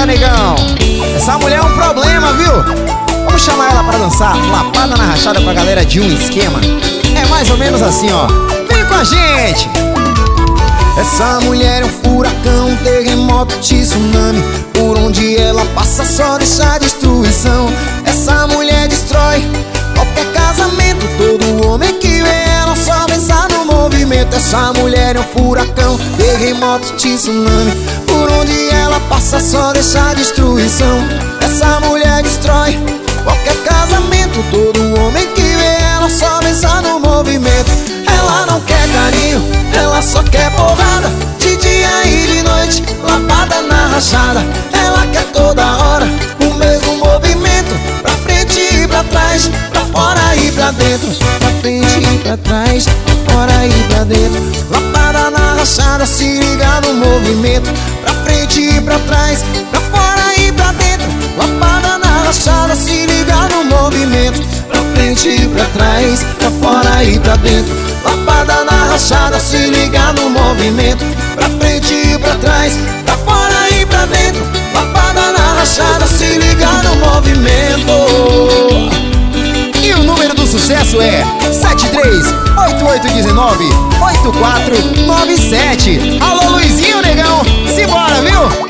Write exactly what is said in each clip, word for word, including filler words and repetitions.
negão. Essa mulher é um problema, viu? Vamos chamar ela pra dançar lapada na rachada com a galera de um esquema. É mais ou menos assim, ó. Vem com a gente. Essa mulher é um furacão, um terremoto, tsunami. Por onde ela passa só deixa destruição. Essa mulher destrói qualquer casamento. Todo homem que vê ela só pensa no movimento. Essa mulher é um furacão, terremoto, tsunami. Por onde ela passa só deixa destruição. Essa mulher destrói qualquer casamento. Todo homem que vê ela só pensa no movimento. Ela não quer carinho, ela só quer porrada. De dia e de noite, lapada na rachada. Ela quer toda hora o mesmo movimento. Pra frente e pra trás, pra fora e pra dentro. Pra frente e pra trás, pra fora e pra dentro. Lapada na rachada, se liga no movimento. Pra frente e pra trás, pra fora e pra dentro. Lapada na rachada, se liga no movimento. Pra frente e pra trás, pra fora e pra dentro. Lapada na rachada, se liga no movimento. Pra frente e pra trás, pra fora e pra dentro. Lapada na rachada, se liga no movimento. E o número do sucesso é sete três oito oito um nove oito quatro nove sete. Alô, Luizinho, negão, simbora, viu?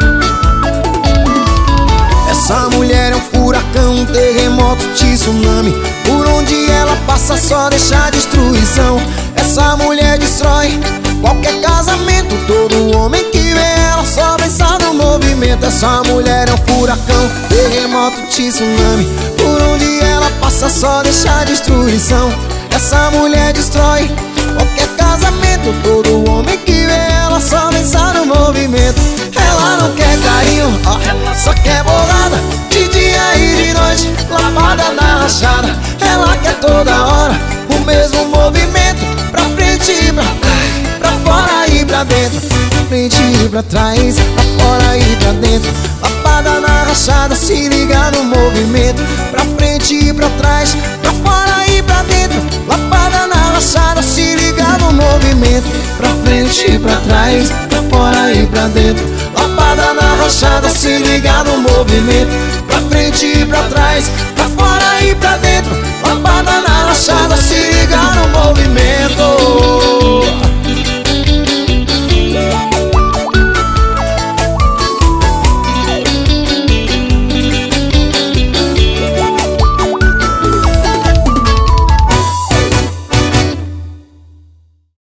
Essa mulher é um furacão, um terremoto, tsunami. Por onde ela passa só deixa destruição. Essa mulher destrói qualquer casamento. Todo homem que vê ela só pensa no movimento. Essa mulher é um furacão, terremoto, tsunami. Por onde ela passa só deixa destruição. Essa mulher destrói qualquer casamento. Todo homem que vê ela só pensa no movimento. Ela não quer carinho, ó, só quer bolada. De dia e de noite, lapada na rachada. Ela quer toda hora o mesmo movimento. Pra frente e pra trás, pra fora e pra dentro. Pra frente e pra trás, pra fora e pra dentro. Lapada na rachada, se liga no movimento. Pra frente e pra trás, pra fora e pra dentro. Lapada na rachada, se liga no movimento. Pra frente e pra trás, pra fora e pra dentro. Lapada na rachada, se liga no movimento. Pra frente e pra trás, pra fora e pra dentro. Lapada na rachada, se liga no movimento.